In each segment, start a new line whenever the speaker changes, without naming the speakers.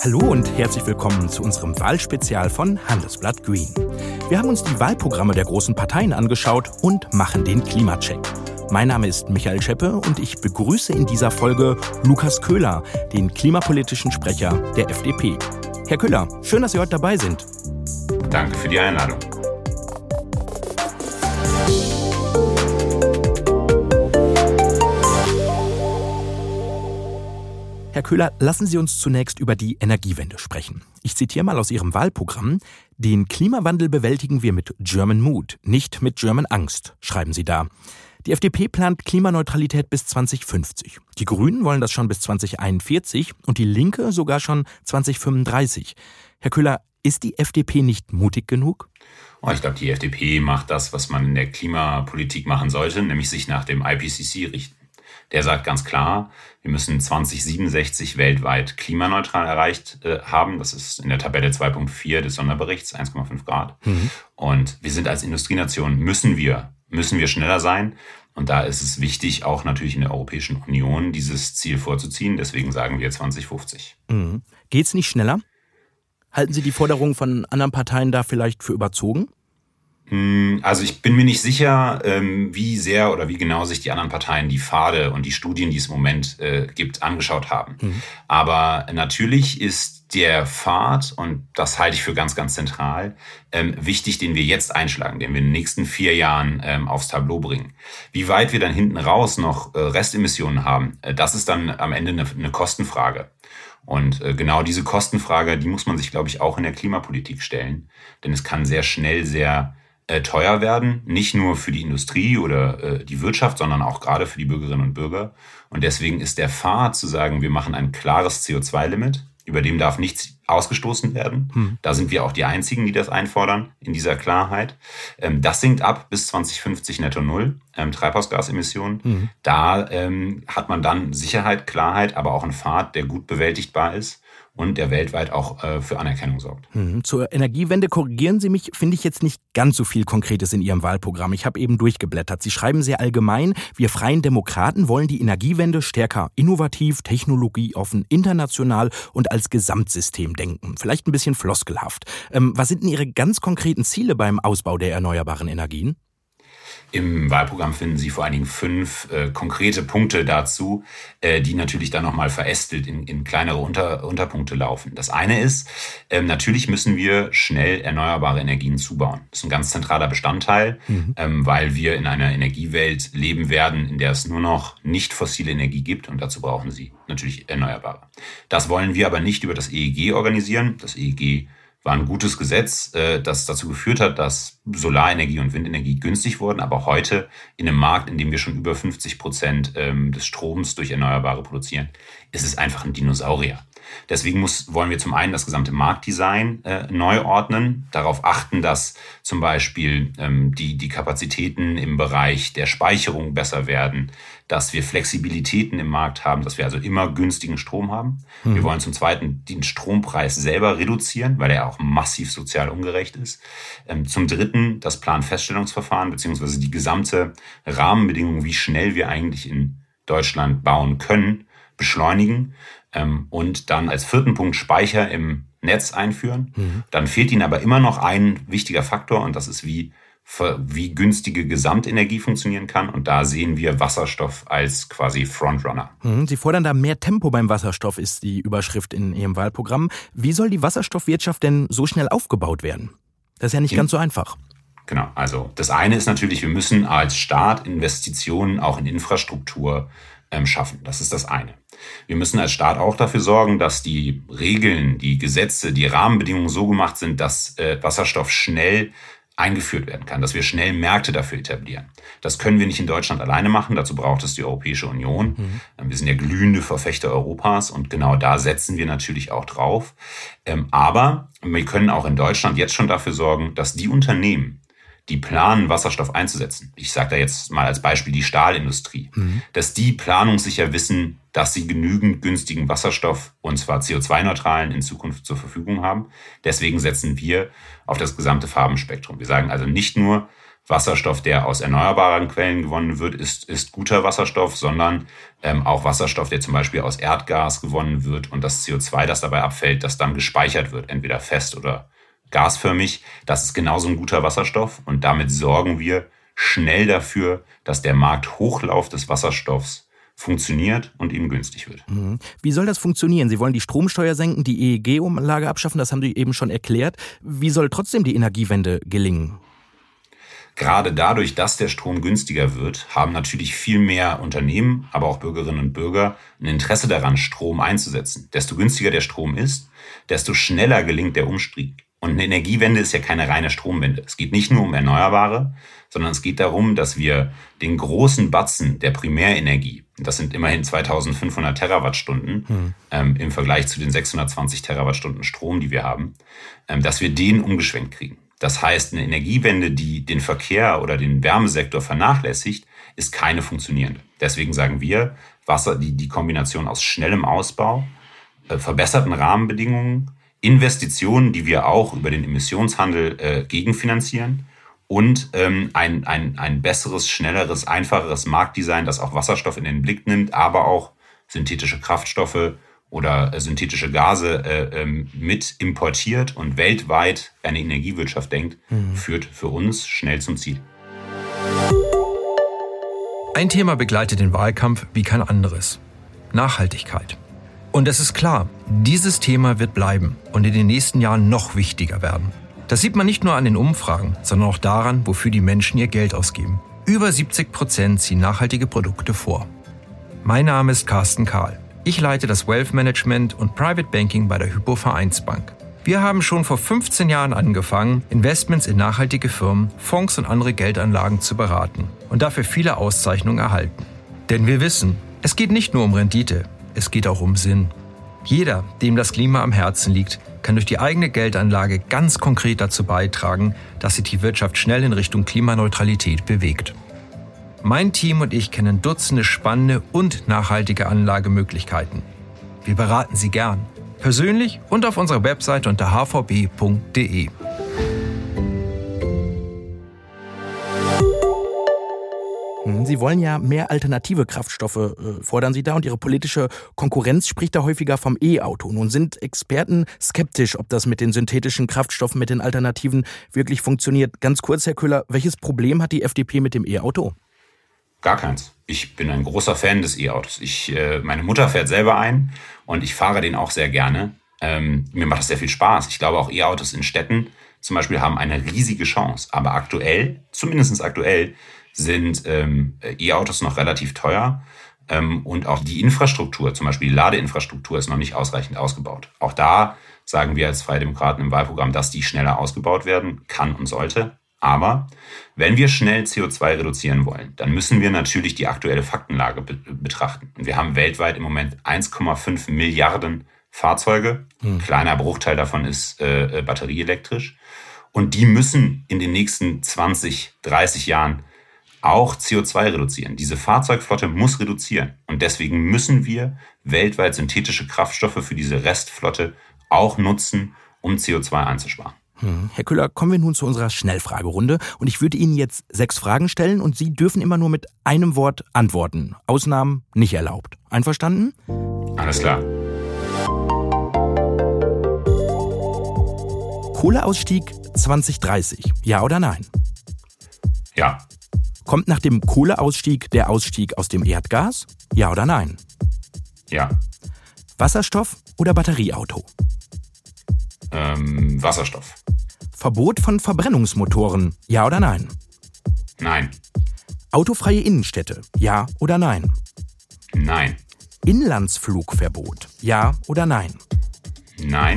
Hallo und herzlich willkommen zu unserem Wahlspezial von Handelsblatt Green. Wir haben uns die Wahlprogramme der großen Parteien angeschaut und machen den Klimacheck. Mein Name ist Michael Scheppe und ich begrüße in dieser Folge Lukas Köhler, den klimapolitischen Sprecher der FDP. Herr Köhler, schön, dass Sie heute dabei sind.
Danke für die Einladung.
Herr Köhler, lassen Sie uns zunächst über die Energiewende sprechen. Ich zitiere mal aus Ihrem Wahlprogramm: Den Klimawandel bewältigen wir mit German Mut, nicht mit German Angst, schreiben Sie da. Die FDP plant Klimaneutralität bis 2050. Die Grünen wollen das schon bis 2041 und die Linke sogar schon 2035. Herr Köhler, ist die FDP nicht mutig genug?
Ich glaube, die FDP macht das, was man in der Klimapolitik machen sollte, nämlich sich nach dem IPCC richten. Der sagt ganz klar, wir müssen 2067 weltweit klimaneutral erreicht haben. Das ist in der Tabelle 2.4 des Sonderberichts, 1,5 Grad. Und wir sind als Industrienation, müssen wir schneller sein. Und da ist es wichtig, auch natürlich in der Europäischen Union dieses Ziel vorzuziehen. Deswegen sagen wir 2050.
Geht es nicht schneller? Halten Sie die Forderungen von anderen Parteien da vielleicht für überzogen?
Also ich bin mir nicht sicher, wie sehr oder wie genau sich die anderen Parteien die Pfade und die Studien, die es im Moment gibt, angeschaut haben. Aber natürlich ist der Pfad, und das halte ich für ganz, ganz zentral, wichtig, den wir jetzt einschlagen, den wir in den nächsten 4 Jahren aufs Tableau bringen. Wie weit wir dann hinten raus noch Restemissionen haben, das ist dann am Ende eine Kostenfrage. Und genau diese Kostenfrage, die muss man sich, glaube ich, auch in der Klimapolitik stellen. Denn es kann sehr schnell sehr teuer werden, nicht nur für die Industrie oder die Wirtschaft, sondern auch gerade für die Bürgerinnen und Bürger. Und deswegen ist der Pfad zu sagen, wir machen ein klares CO2-Limit, über dem darf nichts ausgestoßen werden. Da sind wir auch die Einzigen, die das einfordern, in dieser Klarheit. Das sinkt ab bis 2050 netto null, Treibhausgasemissionen. Da hat man dann Sicherheit, Klarheit, aber auch einen Pfad, der gut bewältigbar ist und der weltweit auch für Anerkennung sorgt.
Zur Energiewende, korrigieren Sie mich, finde ich jetzt nicht ganz so viel Konkretes in Ihrem Wahlprogramm. Ich habe eben durchgeblättert. Sie schreiben sehr allgemein: Wir Freien Demokraten wollen die Energiewende stärker innovativ, technologieoffen, international und als Gesamtsystem denken. Vielleicht ein bisschen floskelhaft. Was sind denn Ihre ganz konkreten Ziele beim Ausbau der erneuerbaren Energien?
Im Wahlprogramm finden Sie vor allen Dingen 5 konkrete Punkte dazu, die natürlich dann nochmal verästelt in kleinere Unterpunkte laufen. Das eine ist, natürlich müssen wir schnell erneuerbare Energien zubauen. Das ist ein ganz zentraler Bestandteil, weil wir in einer Energiewelt leben werden, in der es nur noch nicht fossile Energie gibt, und dazu brauchen Sie natürlich Erneuerbare. Das wollen wir aber nicht über das EEG organisieren. Das EEG war ein gutes Gesetz, das dazu geführt hat, dass Solarenergie und Windenergie günstig wurden. Aber heute in einem Markt, in dem wir schon über 50% des Stroms durch Erneuerbare produzieren, ist es einfach ein Dinosaurier. Deswegen wollen wir zum einen das gesamte Marktdesign neu ordnen, darauf achten, dass zum Beispiel die Kapazitäten im Bereich der Speicherung besser werden, dass wir Flexibilitäten im Markt haben, dass wir also immer günstigen Strom haben. Wir wollen zum Zweiten den Strompreis selber reduzieren, weil er auch massiv sozial ungerecht ist. Zum Dritten das Planfeststellungsverfahren beziehungsweise die gesamte Rahmenbedingung, wie schnell wir eigentlich in Deutschland bauen können, beschleunigen. Und dann als 4. Punkt Speicher im Netz einführen. Dann fehlt Ihnen aber immer noch ein wichtiger Faktor, und das ist, wie günstige Gesamtenergie funktionieren kann. Und da sehen wir Wasserstoff als quasi Frontrunner.
Sie fordern da mehr Tempo beim Wasserstoff, ist die Überschrift in Ihrem Wahlprogramm. Wie soll die Wasserstoffwirtschaft denn so schnell aufgebaut werden? Das ist ja nicht ganz so einfach.
Genau, also das eine ist natürlich, wir müssen als Staat Investitionen auch in Infrastruktur schaffen. Das ist das eine. Wir müssen als Staat auch dafür sorgen, dass die Regeln, die Gesetze, die Rahmenbedingungen so gemacht sind, dass Wasserstoff schnell eingeführt werden kann, dass wir schnell Märkte dafür etablieren. Das können wir nicht in Deutschland alleine machen, dazu braucht es die Europäische Union. Wir sind ja glühende Verfechter Europas und genau da setzen wir natürlich auch drauf. Aber wir können auch in Deutschland jetzt schon dafür sorgen, dass die Unternehmen, die planen, Wasserstoff einzusetzen, ich sage da jetzt mal als Beispiel die Stahlindustrie, dass die planungssicher wissen, dass sie genügend günstigen Wasserstoff, und zwar CO2-neutralen, in Zukunft zur Verfügung haben. Deswegen setzen wir auf das gesamte Farbenspektrum. Wir sagen also nicht nur, Wasserstoff, der aus erneuerbaren Quellen gewonnen wird, ist guter Wasserstoff, sondern auch Wasserstoff, der zum Beispiel aus Erdgas gewonnen wird und das CO2, das dabei abfällt, das dann gespeichert wird, entweder fest oder gasförmig. Das ist genauso ein guter Wasserstoff und damit sorgen wir schnell dafür, dass der Markthochlauf des Wasserstoffs funktioniert und ihm günstig wird.
Wie soll das funktionieren? Sie wollen die Stromsteuer senken, die EEG-Umlage abschaffen, das haben Sie eben schon erklärt. Wie soll trotzdem die Energiewende gelingen?
Gerade dadurch, dass der Strom günstiger wird, haben natürlich viel mehr Unternehmen, aber auch Bürgerinnen und Bürger ein Interesse daran, Strom einzusetzen. Desto günstiger der Strom ist, desto schneller gelingt der Umstieg. Und eine Energiewende ist ja keine reine Stromwende. Es geht nicht nur um Erneuerbare, sondern es geht darum, dass wir den großen Batzen der Primärenergie, das sind immerhin 2500 Terawattstunden im Vergleich zu den 620 Terawattstunden Strom, die wir haben, dass wir den umgeschwenkt kriegen. Das heißt, eine Energiewende, die den Verkehr oder den Wärmesektor vernachlässigt, ist keine funktionierende. Deswegen sagen wir, die Kombination aus schnellem Ausbau, verbesserten Rahmenbedingungen, Investitionen, die wir auch über den Emissionshandel gegenfinanzieren und ein besseres, schnelleres, einfacheres Marktdesign, das auch Wasserstoff in den Blick nimmt, aber auch synthetische Kraftstoffe oder synthetische Gase mit importiert und weltweit eine Energiewirtschaft denkt, führt für uns schnell zum Ziel.
Ein Thema begleitet den Wahlkampf wie kein anderes: Nachhaltigkeit. Und es ist klar, dieses Thema wird bleiben und in den nächsten Jahren noch wichtiger werden. Das sieht man nicht nur an den Umfragen, sondern auch daran, wofür die Menschen ihr Geld ausgeben. Über 70% ziehen nachhaltige Produkte vor. Mein Name ist Carsten Kahl. Ich leite das Wealth Management und Private Banking bei der Hypo Vereinsbank. Wir haben schon vor 15 Jahren angefangen, Investments in nachhaltige Firmen, Fonds und andere Geldanlagen zu beraten und dafür viele Auszeichnungen erhalten. Denn wir wissen, es geht nicht nur um Rendite, es geht auch um Sinn. Jeder, dem das Klima am Herzen liegt, kann durch die eigene Geldanlage ganz konkret dazu beitragen, dass sich die Wirtschaft schnell in Richtung Klimaneutralität bewegt. Mein Team und ich kennen Dutzende spannende und nachhaltige Anlagemöglichkeiten. Wir beraten Sie gern, persönlich und auf unserer Webseite unter hvb.de.
Sie wollen ja mehr alternative Kraftstoffe, fordern Sie da, und Ihre politische Konkurrenz spricht da häufiger vom E-Auto. Nun sind Experten skeptisch, ob das mit den synthetischen Kraftstoffen, mit den Alternativen wirklich funktioniert. Ganz kurz, Herr Köhler, welches Problem hat die FDP mit dem E-Auto?
Gar keins. Ich bin ein großer Fan des E-Autos. Meine Mutter fährt selber ein und ich fahre den auch sehr gerne. Mir macht das sehr viel Spaß. Ich glaube, auch E-Autos in Städten zum Beispiel haben eine riesige Chance. Aber aktuell, zumindest aktuell, sind E-Autos noch relativ teuer. Und auch die Infrastruktur, zum Beispiel die Ladeinfrastruktur, ist noch nicht ausreichend ausgebaut. Auch da sagen wir als Freie Demokraten im Wahlprogramm, dass die schneller ausgebaut werden kann und sollte. Aber wenn wir schnell CO2 reduzieren wollen, dann müssen wir natürlich die aktuelle Faktenlage betrachten. Und wir haben weltweit im Moment 1,5 Milliarden Fahrzeuge. Ein kleiner Bruchteil davon ist batterieelektrisch. Und die müssen in den nächsten 20, 30 Jahren auch CO2 reduzieren. Diese Fahrzeugflotte muss reduzieren. Und deswegen müssen wir weltweit synthetische Kraftstoffe für diese Restflotte auch nutzen, um CO2 einzusparen.
Herr Köhler, kommen wir nun zu unserer Schnellfragerunde. Und ich würde Ihnen jetzt 6 Fragen stellen und Sie dürfen immer nur mit einem Wort antworten. Ausnahmen nicht erlaubt. Einverstanden?
Alles klar.
Kohleausstieg 2030, ja oder nein?
Ja.
Kommt nach dem Kohleausstieg der Ausstieg aus dem Erdgas, ja oder nein?
Ja.
Wasserstoff oder Batterieauto?
Wasserstoff.
Verbot von Verbrennungsmotoren, ja oder nein?
Nein.
Autofreie Innenstädte, ja oder nein?
Nein.
Inlandsflugverbot, ja oder nein?
Nein.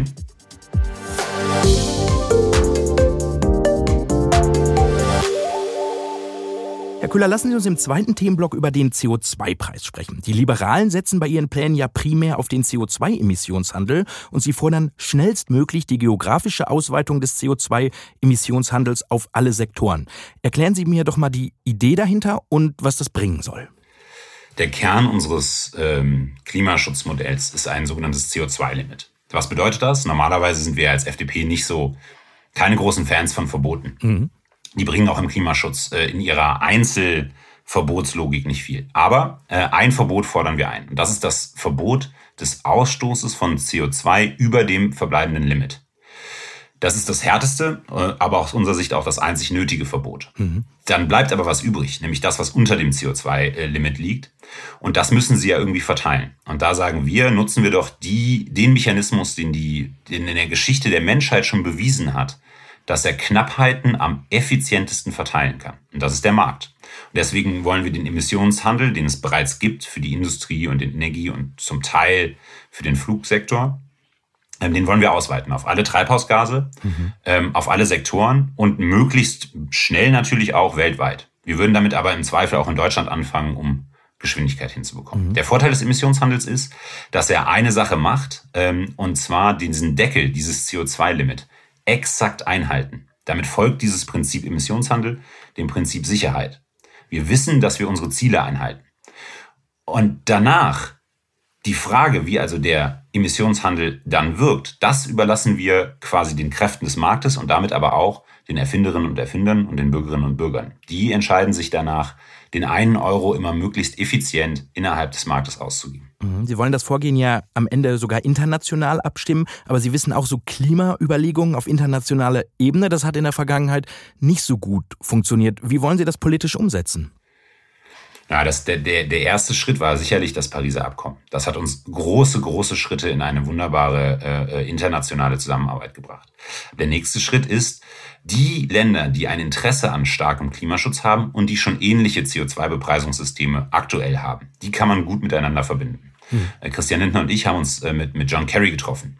Herr Köhler, lassen Sie uns im zweiten Themenblock über den CO2-Preis sprechen. Die Liberalen setzen bei ihren Plänen ja primär auf den CO2-Emissionshandel und sie fordern schnellstmöglich die geografische Ausweitung des CO2-Emissionshandels auf alle Sektoren. Erklären Sie mir doch mal die Idee dahinter und was das bringen soll.
Der Kern unseres Klimaschutzmodells ist ein sogenanntes CO2-Limit. Was bedeutet das? Normalerweise sind wir als FDP keine großen Fans von Verboten. Die bringen auch im Klimaschutz in ihrer Einzelverbotslogik nicht viel. Aber ein Verbot fordern wir ein. Und das ist das Verbot des Ausstoßes von CO2 über dem verbleibenden Limit. Das ist das härteste, aber aus unserer Sicht auch das einzig nötige Verbot. Dann bleibt aber was übrig, nämlich das, was unter dem CO2-Limit liegt. Und das müssen sie ja irgendwie verteilen. Und da sagen wir, nutzen wir doch den Mechanismus, den in der Geschichte der Menschheit schon bewiesen hat, dass er Knappheiten am effizientesten verteilen kann. Und das ist der Markt. Und deswegen wollen wir den Emissionshandel, den es bereits gibt für die Industrie und den Energie und zum Teil für den Flugsektor, den wollen wir ausweiten auf alle Treibhausgase, auf alle Sektoren und möglichst schnell natürlich auch weltweit. Wir würden damit aber im Zweifel auch in Deutschland anfangen, um Geschwindigkeit hinzubekommen. Der Vorteil des Emissionshandels ist, dass er eine Sache macht, und zwar diesen Deckel, dieses CO2-Limit, exakt einhalten. Damit folgt dieses Prinzip Emissionshandel dem Prinzip Sicherheit. Wir wissen, dass wir unsere Ziele einhalten. Und danach die Frage, wie also der Emissionshandel dann wirkt, das überlassen wir quasi den Kräften des Marktes und damit aber auch den Erfinderinnen und Erfindern und den Bürgerinnen und Bürgern. Die entscheiden sich danach, den 1 Euro immer möglichst effizient innerhalb des Marktes auszugeben.
Sie wollen das Vorgehen ja am Ende sogar international abstimmen, aber Sie wissen auch, so Klimaüberlegungen auf internationaler Ebene, das hat in der Vergangenheit nicht so gut funktioniert. Wie wollen Sie das politisch umsetzen?
Ja, der erste Schritt war sicherlich das Pariser Abkommen. Das hat uns große Schritte in eine wunderbare internationale Zusammenarbeit gebracht. Der nächste Schritt ist, die Länder, die ein Interesse an starkem Klimaschutz haben und die schon ähnliche CO2-Bepreisungssysteme aktuell haben, die kann man gut miteinander verbinden. Christian Lindner und ich haben uns mit John Kerry getroffen.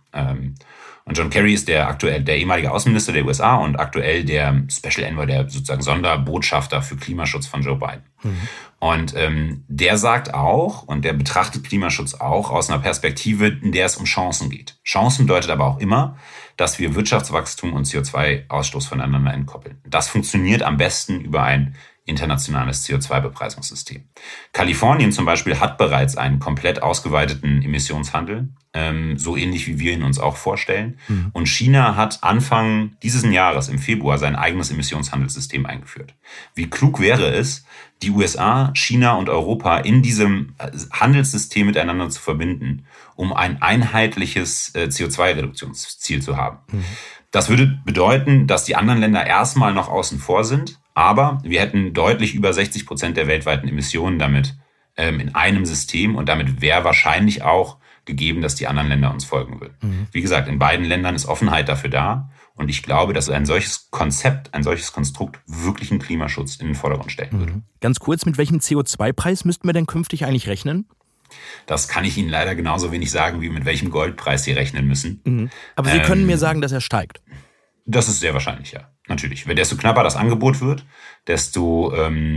Und John Kerry ist der ehemalige Außenminister der USA und aktuell der Special Envoy, der sozusagen Sonderbotschafter für Klimaschutz von Joe Biden. Und der sagt auch, und der betrachtet Klimaschutz auch aus einer Perspektive, in der es um Chancen geht. Chancen bedeutet aber auch immer, dass wir Wirtschaftswachstum und CO2-Ausstoß voneinander entkoppeln. Das funktioniert am besten über ein internationales CO2-Bepreisungssystem. Kalifornien zum Beispiel hat bereits einen komplett ausgeweiteten Emissionshandel, so ähnlich wie wir ihn uns auch vorstellen. Und China hat Anfang dieses Jahres, im Februar, sein eigenes Emissionshandelssystem eingeführt. Wie klug wäre es, die USA, China und Europa in diesem Handelssystem miteinander zu verbinden, um ein einheitliches CO2-Reduktionsziel zu haben. Das würde bedeuten, dass die anderen Länder erstmal noch außen vor sind, aber wir hätten deutlich über 60% der weltweiten Emissionen damit in einem System und damit wäre wahrscheinlich auch gegeben, dass die anderen Länder uns folgen würden. Wie gesagt, in beiden Ländern ist Offenheit dafür da und ich glaube, dass ein solches Konzept, ein solches Konstrukt wirklich einen Klimaschutz in den Vordergrund stellen würde.
Ganz kurz, mit welchem CO2-Preis müssten wir denn künftig eigentlich rechnen?
Das kann ich Ihnen leider genauso wenig sagen, wie mit welchem Goldpreis Sie rechnen müssen.
Aber Sie können mir sagen, dass er steigt.
Das ist sehr wahrscheinlich, ja. Natürlich. Desto knapper das Angebot wird, desto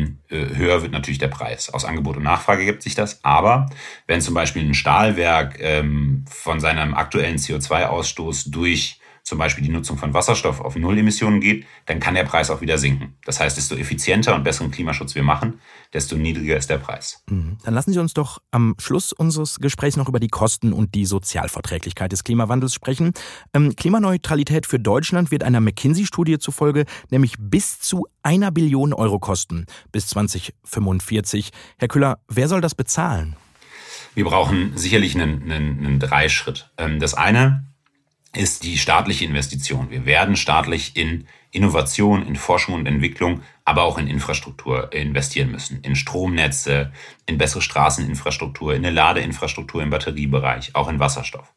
höher wird natürlich der Preis. Aus Angebot und Nachfrage gibt sich das. Aber wenn zum Beispiel ein Stahlwerk von seinem aktuellen CO2-Ausstoß durch zum Beispiel die Nutzung von Wasserstoff auf Null-Emissionen geht, dann kann der Preis auch wieder sinken. Das heißt, desto effizienter und besseren Klimaschutz wir machen, desto niedriger ist der Preis.
Dann lassen Sie uns doch am Schluss unseres Gesprächs noch über die Kosten und die Sozialverträglichkeit des Klimawandels sprechen. Klimaneutralität für Deutschland wird einer McKinsey-Studie zufolge nämlich bis zu 1 Billion Euro kosten bis 2045. Herr Küller, wer soll das bezahlen?
Wir brauchen sicherlich einen Dreischritt. Das eine ist die staatliche Investition. Wir werden staatlich in Innovation, in Forschung und Entwicklung, aber auch in Infrastruktur investieren müssen. In Stromnetze, in bessere Straßeninfrastruktur, in eine Ladeinfrastruktur im Batteriebereich, auch in Wasserstoff.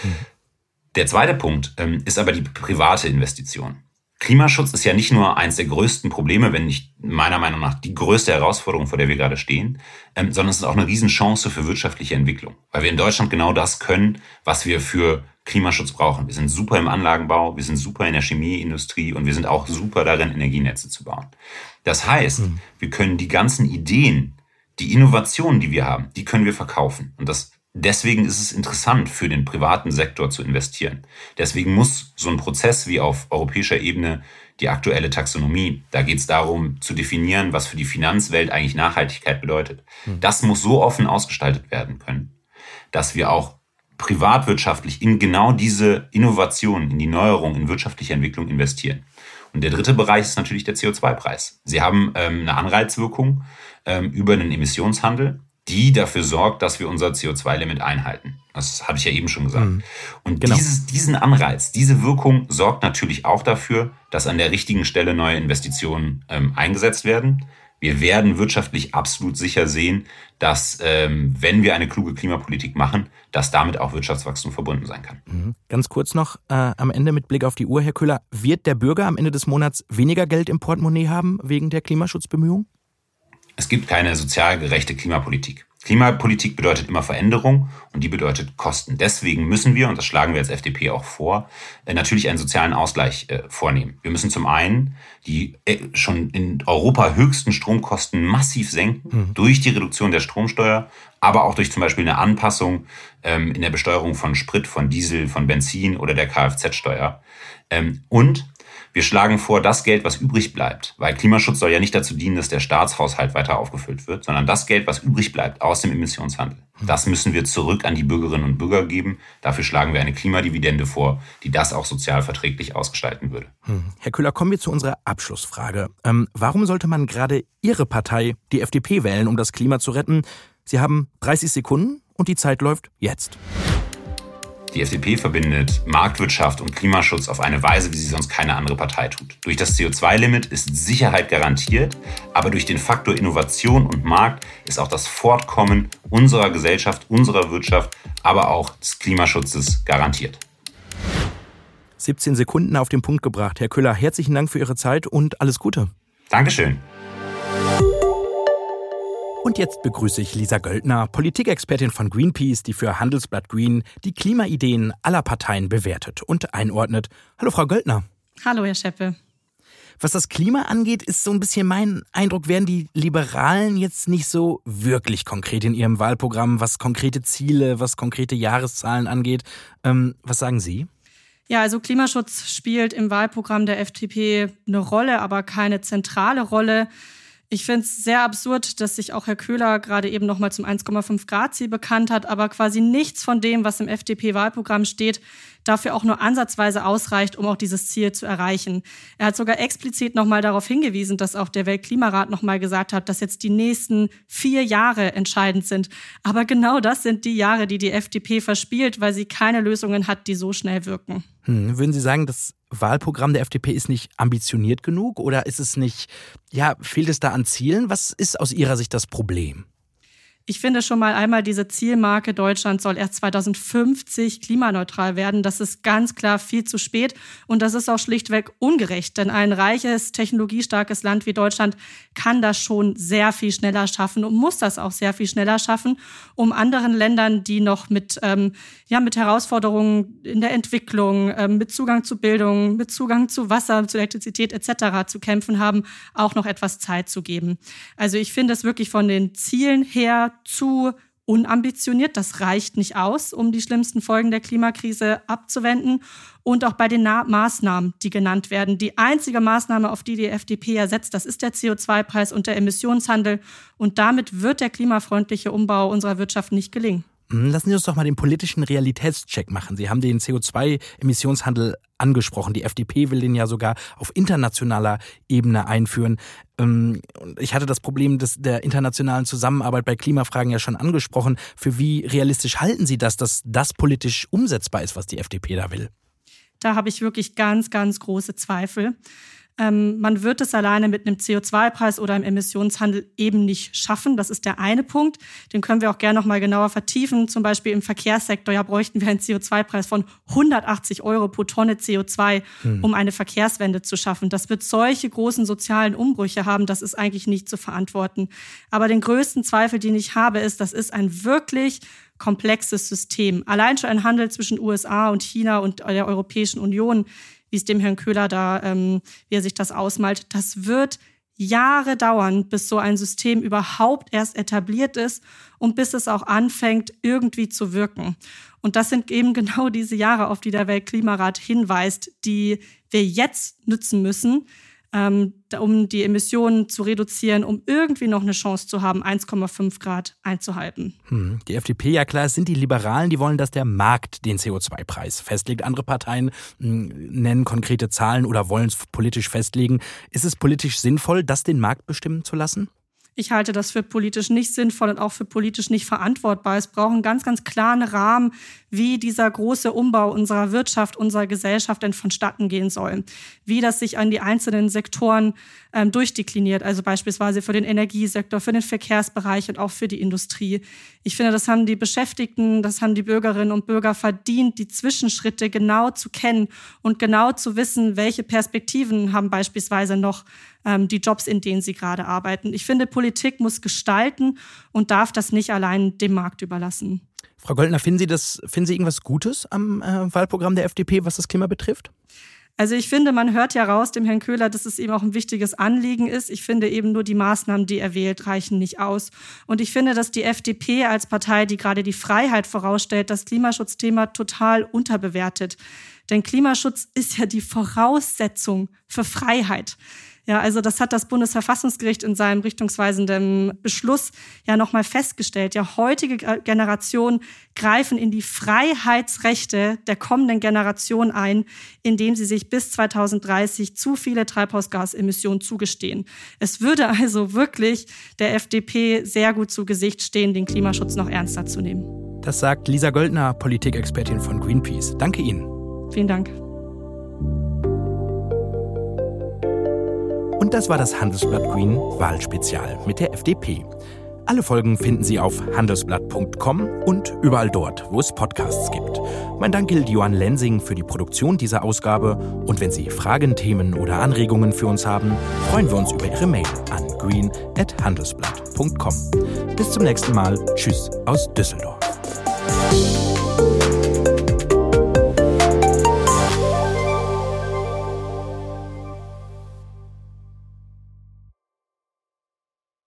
Der zweite Punkt ist aber die private Investition. Klimaschutz ist ja nicht nur eines der größten Probleme, wenn nicht meiner Meinung nach die größte Herausforderung, vor der wir gerade stehen, sondern es ist auch eine Riesenchance für wirtschaftliche Entwicklung, weil wir in Deutschland genau das können, was wir für Klimaschutz brauchen. Wir sind super im Anlagenbau, wir sind super in der Chemieindustrie und wir sind auch super darin, Energienetze zu bauen. Das heißt, wir können die ganzen Ideen, die Innovationen, die wir haben, die können wir verkaufen. Und deswegen ist es interessant, für den privaten Sektor zu investieren. Deswegen muss so ein Prozess wie auf europäischer Ebene die aktuelle Taxonomie, da geht es darum zu definieren, was für die Finanzwelt eigentlich Nachhaltigkeit bedeutet. Das muss so offen ausgestaltet werden können, dass wir auch privatwirtschaftlich in genau diese Innovationen, in die Neuerung, in wirtschaftliche Entwicklung investieren. Und der dritte Bereich ist natürlich der CO2-Preis. Sie haben eine Anreizwirkung über einen Emissionshandel, die dafür sorgt, dass wir unser CO2-Limit einhalten. Das habe ich ja eben schon gesagt. Und genau. Diesen Anreiz, diese Wirkung sorgt natürlich auch dafür, dass an der richtigen Stelle neue Investitionen eingesetzt werden. Wir werden wirtschaftlich absolut sicher sehen, dass, wenn wir eine kluge Klimapolitik machen, dass damit auch Wirtschaftswachstum verbunden sein kann.
Ganz kurz noch am Ende mit Blick auf die Uhr, Herr Köhler. Wird der Bürger am Ende des Monats weniger Geld im Portemonnaie haben wegen der Klimaschutzbemühungen?
Es gibt keine sozial gerechte Klimapolitik. Klimapolitik bedeutet immer Veränderung und die bedeutet Kosten. Deswegen müssen wir, und das schlagen wir als FDP auch vor, natürlich einen sozialen Ausgleich vornehmen. Wir müssen zum einen die schon in Europa höchsten Stromkosten massiv senken durch die Reduktion der Stromsteuer, aber auch durch zum Beispiel eine Anpassung in der Besteuerung von Sprit, von Diesel, von Benzin oder der Kfz-Steuer. Und wir schlagen vor, das Geld, was übrig bleibt, weil Klimaschutz soll ja nicht dazu dienen, dass der Staatshaushalt weiter aufgefüllt wird, sondern das Geld, was übrig bleibt aus dem Emissionshandel, das müssen wir zurück an die Bürgerinnen und Bürger geben. Dafür schlagen wir eine Klimadividende vor, die das auch sozial verträglich ausgestalten würde.
Herr Köhler, kommen wir zu unserer Abschlussfrage. Warum sollte man gerade Ihre Partei, die FDP, wählen, um das Klima zu retten? Sie haben 30 Sekunden und die Zeit läuft jetzt.
Die FDP verbindet Marktwirtschaft und Klimaschutz auf eine Weise, wie sie sonst keine andere Partei tut. Durch das CO2-Limit ist Sicherheit garantiert, aber durch den Faktor Innovation und Markt ist auch das Fortkommen unserer Gesellschaft, unserer Wirtschaft, aber auch des Klimaschutzes garantiert.
17 Sekunden auf den Punkt gebracht. Herr Köhler, herzlichen Dank für Ihre Zeit und alles Gute.
Dankeschön.
Und jetzt begrüße ich Lisa Göldner, Politikexpertin von Greenpeace, die für Handelsblatt Green die Klimaideen aller Parteien bewertet und einordnet. Hallo Frau Göldner.
Hallo Herr Scheppe.
Was das Klima angeht, ist so ein bisschen mein Eindruck, werden die Liberalen jetzt nicht so wirklich konkret in ihrem Wahlprogramm, was konkrete Ziele, was konkrete Jahreszahlen angeht. Was sagen Sie?
Ja, also Klimaschutz spielt im Wahlprogramm der FDP eine Rolle, aber keine zentrale Rolle. Ich finde es sehr absurd, dass sich auch Herr Köhler gerade eben nochmal zum 1,5-Grad-Ziel bekannt hat, aber quasi nichts von dem, was im FDP-Wahlprogramm steht, dafür auch nur ansatzweise ausreicht, um auch dieses Ziel zu erreichen. Er hat sogar explizit nochmal darauf hingewiesen, dass auch der Weltklimarat nochmal gesagt hat, dass jetzt die nächsten 4 Jahre entscheidend sind. Aber genau das sind die Jahre, die die FDP verspielt, weil sie keine Lösungen hat, die so schnell wirken.
Würden Sie sagen, das Wahlprogramm der FDP ist nicht ambitioniert genug oder ist es nicht, fehlt es da an Zielen? Was ist aus Ihrer Sicht das Problem?
Ich finde schon mal einmal diese Zielmarke, Deutschland soll erst 2050 klimaneutral werden. Das ist ganz klar viel zu spät und das ist auch schlichtweg ungerecht. Denn ein reiches, technologiestarkes Land wie Deutschland kann das schon sehr viel schneller schaffen und muss das auch sehr viel schneller schaffen, um anderen Ländern, die noch mit Herausforderungen in der Entwicklung, mit Zugang zu Bildung, mit Zugang zu Wasser, zu Elektrizität etc. zu kämpfen haben, auch noch etwas Zeit zu geben. Also ich finde es wirklich von den Zielen her zu unambitioniert. Das reicht nicht aus, um die schlimmsten Folgen der Klimakrise abzuwenden. Und auch bei den Maßnahmen, die genannt werden. Die einzige Maßnahme, auf die die FDP ja setzt, das ist der CO2-Preis und der Emissionshandel. Und damit wird der klimafreundliche Umbau unserer Wirtschaft nicht gelingen.
Lassen Sie uns doch mal den politischen Realitätscheck machen. Sie haben den CO2-Emissionshandel angesprochen. Die FDP will den ja sogar auf internationaler Ebene einführen. Ich hatte das Problem der internationalen Zusammenarbeit bei Klimafragen ja schon angesprochen. Für wie realistisch halten Sie das, dass das politisch umsetzbar ist, was die FDP da will?
Da habe ich wirklich ganz, ganz große Zweifel. Man wird es alleine mit einem CO2-Preis oder einem Emissionshandel eben nicht schaffen. Das ist der eine Punkt. Den können wir auch gerne noch mal genauer vertiefen. Zum Beispiel im Verkehrssektor bräuchten wir einen CO2-Preis von 180 € pro Tonne CO2, um eine Verkehrswende zu schaffen. Das wird solche großen sozialen Umbrüche haben, das ist eigentlich nicht zu verantworten. Aber den größten Zweifel, den ich habe, ist, das ist ein wirklich komplexes System. Allein schon ein Handel zwischen USA und China und der Europäischen Union, wie es dem Herrn Köhler wie er sich das ausmalt, das wird Jahre dauern, bis so ein System überhaupt erst etabliert ist und bis es auch anfängt, irgendwie zu wirken. Und das sind eben genau diese Jahre, auf die der Weltklimarat hinweist, die wir jetzt nützen müssen. um die Emissionen zu reduzieren, um irgendwie noch eine Chance zu haben, 1,5 Grad einzuhalten.
Die FDP, ja klar, es sind die Liberalen, die wollen, dass der Markt den CO2-Preis festlegt. Andere Parteien nennen konkrete Zahlen oder wollen es politisch festlegen. Ist es politisch sinnvoll, das den Markt bestimmen zu lassen?
Ich halte das für politisch nicht sinnvoll und auch für politisch nicht verantwortbar. Es braucht einen ganz, ganz klaren Rahmen, wie dieser große Umbau unserer Wirtschaft, unserer Gesellschaft denn vonstatten gehen soll. Wie das sich an die einzelnen Sektoren durchdekliniert, also beispielsweise für den Energiesektor, für den Verkehrsbereich und auch für die Industrie. Ich finde, das haben die Beschäftigten, das haben die Bürgerinnen und Bürger verdient, die Zwischenschritte genau zu kennen und genau zu wissen, welche Perspektiven haben beispielsweise noch die Jobs, in denen sie gerade arbeiten. Ich finde, Politik muss gestalten und darf das nicht allein dem Markt überlassen.
Frau Goldner, finden Sie irgendwas Gutes am Wahlprogramm der FDP, was das Klima betrifft?
Also ich finde, man hört ja raus dem Herrn Köhler, dass es ihm auch ein wichtiges Anliegen ist. Ich finde eben nur die Maßnahmen, die er wählt, reichen nicht aus. Und ich finde, dass die FDP als Partei, die gerade die Freiheit vorausstellt, das Klimaschutzthema total unterbewertet. Denn Klimaschutz ist ja die Voraussetzung für Freiheit. Ja, also das hat das Bundesverfassungsgericht in seinem richtungsweisenden Beschluss ja nochmal festgestellt. Ja, heutige Generationen greifen in die Freiheitsrechte der kommenden Generation ein, indem sie sich bis 2030 zu viele Treibhausgasemissionen zugestehen. Es würde also wirklich der FDP sehr gut zu Gesicht stehen, den Klimaschutz noch ernster zu nehmen.
Das sagt Lisa Goldner, Politikexpertin von Greenpeace. Danke Ihnen.
Vielen Dank.
Und das war das Handelsblatt Green Wahlspezial mit der FDP. Alle Folgen finden Sie auf handelsblatt.com und überall dort, wo es Podcasts gibt. Mein Dank gilt Johann Lensing für die Produktion dieser Ausgabe. Und wenn Sie Fragen, Themen oder Anregungen für uns haben, freuen wir uns über Ihre Mail an green@handelsblatt.com. Bis zum nächsten Mal. Tschüss aus Düsseldorf.